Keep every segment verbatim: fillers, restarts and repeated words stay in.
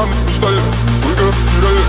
мечтали, только теряли.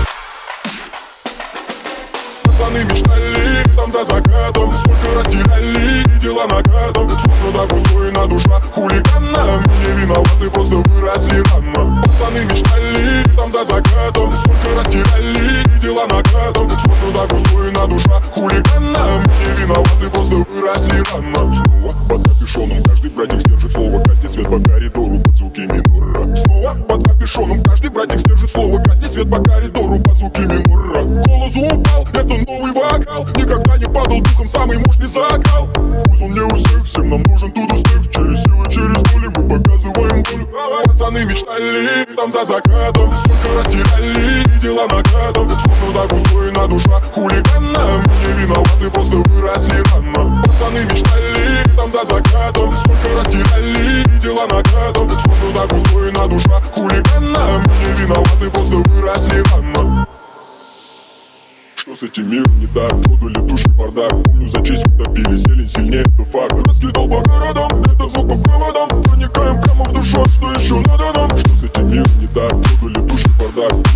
Пацаны мечтали, там за закатом, сколько растеряли, и дела накатом. Сложно так устроена душа хулигана, мы не виноваты, просто выросли рано. Пацаны мечтали, там за закатом, сколько растеряли, и дела накатом. Сложно так устроена душа хулигана, мы не виноваты, просто выросли рано. Снова под капюшоном каждый братик стержит слово, кастит свет по коридору под звуки минора. Снова под капюшоном каждый братик стержит слово, кастит свет по коридору под звуки минора. Голос упал, это новый вокал, никогда не падал духом самый мощный закал. Вкус он не у всех, всем нам нужен тут успех. Через силы, через боли мы показываем волю. Пацаны мечтали, там за закатом, сколько растеряли, и дела накатом. Сложно так устроена душа хулигана, мы не виноваты, просто выросли рано. Пацаны мечтали, там за закатом, сколько растеряли, и дела накатом. Сложно так устроена душа хулигана, мы не виноваты, просто выросли рано. Что с этим миром не так? Продали души бардак. Помню, за честь утопили, зелень сильнее, это факт. Раскидал по городам, этот звук по проводам. Проникаем прямо в душу, что еще надо нам? Что с этим миром не так? Продали души бардак.